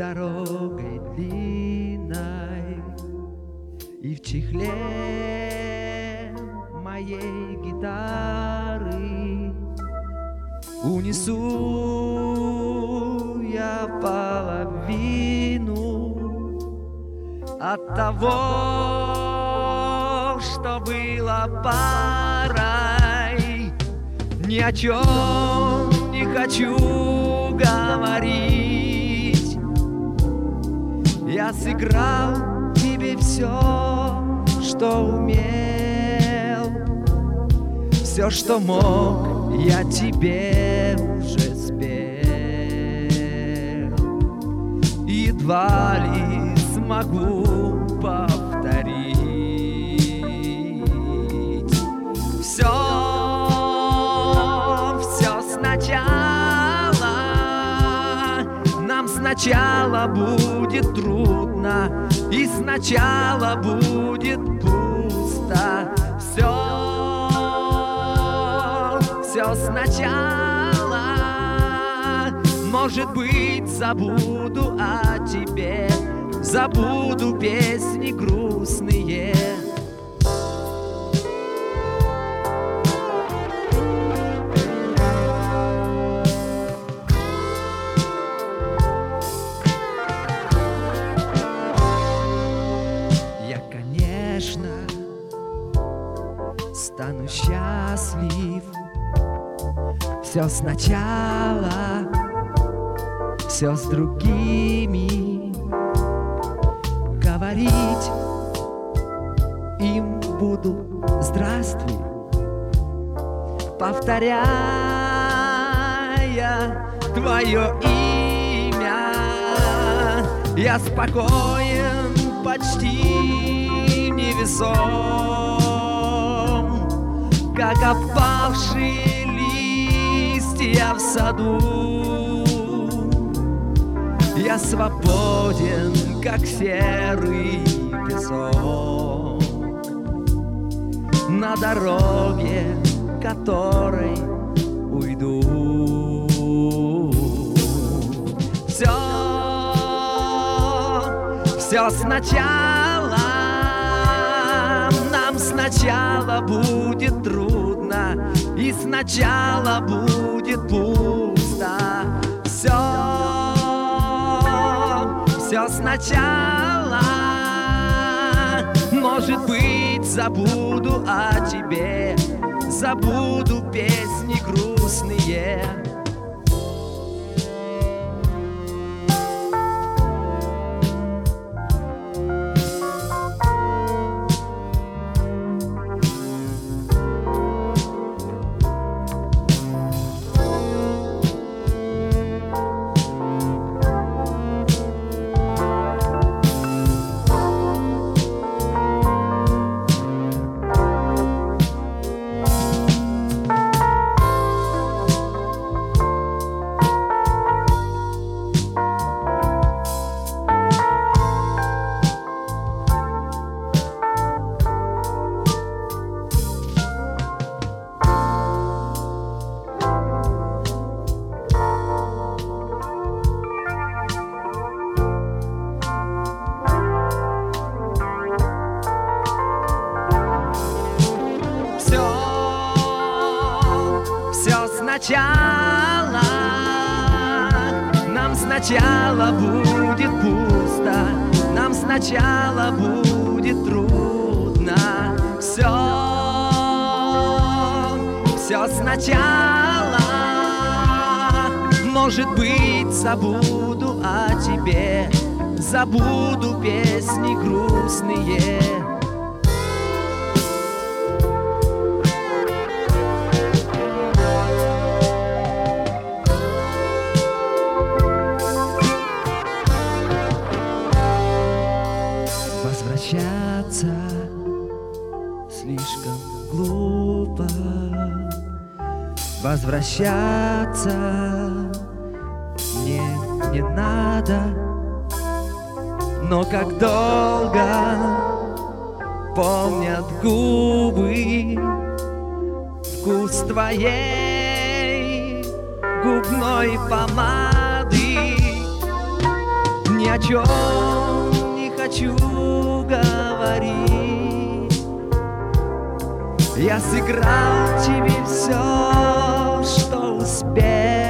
дорогой длинной, и в чехле моей гитары унесу я половину от того, что было парой. Ни о чем не хочу говорить. Я сыграл тебе все, что умел, все, что мог, я тебе уже спел. Едва ли смогу повторить все сначала. Нам сначала будет трудно, и сначала будет пусто. Все сначала. Может быть, забуду о тебе, забуду песни грустные. Я, конечно, стану счастлив. Все сначала, все с другими. Говорить им буду здравствуй, повторяя твое имя. Я спокоен, почти невесом, как опавшие листья в саду. Я свободен, как серый песок на дороге, которой уйду. Все сначала. Нам сначала будет трудно, и сначала будет пусто. Все сначала. Может быть, забуду о тебе, забуду песни грустные. Сначала. Нам сначала будет пусто, нам сначала будет трудно. Все сначала. Может быть, забуду о тебе, забуду песни грустные. Возвращаться слишком глупо, возвращаться мне не надо. Но как долго помнят губы вкус твоей губной помады. о чем не хочу говорить. Я сыграл тебе все, что успел,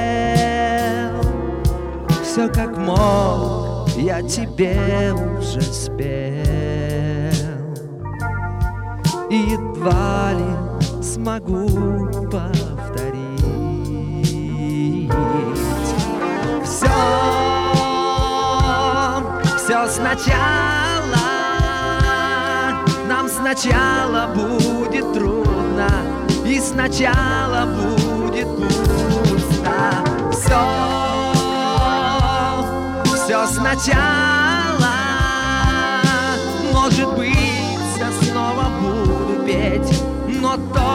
все как мог, я тебе уже спел. И едва ли смогу повторить все сначала. Нам сначала будет трудно, и сначала будет пусто. Все сначала. Может быть, я снова буду петь, но то